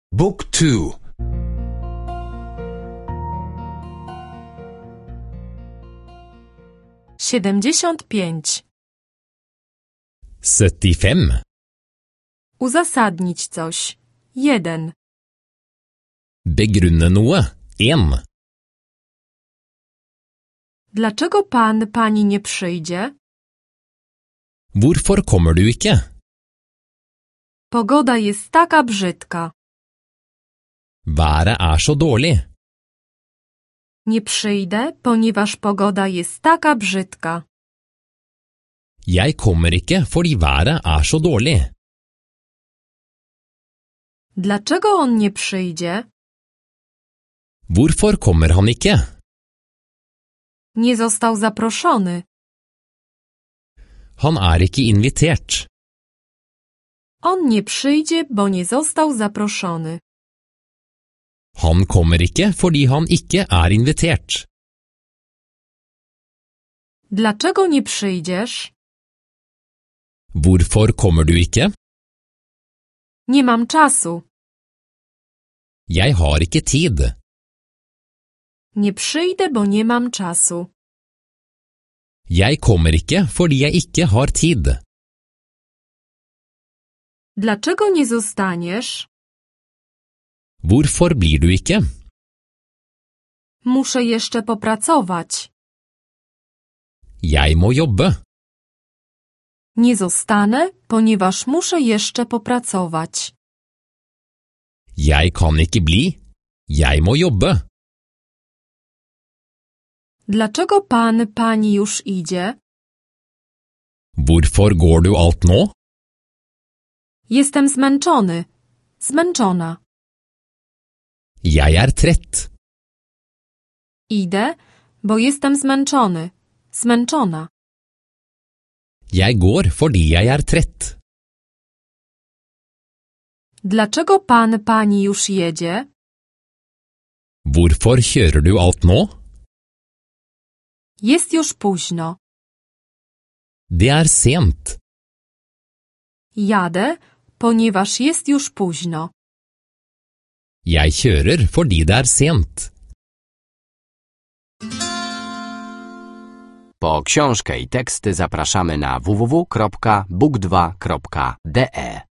Book 2. 75. 75. Uzasadnić coś. 1. Begrunne noe. 1. Dlaczego pani nie przyjdzie? Hvorfor kommer du ikke? Pogoda jest taka brzydka. Været så dårlig. Nie przyjdę, ponieważ pogoda jest taka brzydka. Jeg kommer ikke fordi været så dårlig. Dlaczego on nie przyjdzie? Hvorfor kommer han ikke? Nie został zaproszony. Han ikke invitert. On nie przyjdzie, bo nie został zaproszony. Han kommer ikke fordi han ikke invitert. Dlaczego nie przyjdziesz? Hvorfor kommer du ikke? Nie mam czasu. Jeg har ikke tid. Nie przyjdę, bo nie mam czasu. Jeg kommer ikke fordi jeg ikke har tid. Dlaczego nie zostaniesz? Hvorfor blir du ikke? Muszę jeszcze popracować. Jeg må jobbe. Nie zostanę, ponieważ muszę jeszcze popracować. Jeg kan ikke bli. Jeg må jobbe. Dlaczego pani już idzie? Hvorfor går du alt nå? Jestem zmęczony. Zmęczona. Jeg trett. Idę, bo jestem zmęczony. Zmęczona. Jeg går fordi jeg trett. Dlaczego pani już jedzie? Hvorfor kjører du alt nå? Jest już późno. Det sent. Jadę, ponieważ jest już późno. Jeg kjører fordi det sent. Po książkę i teksty zapraszamy na www.book2.de.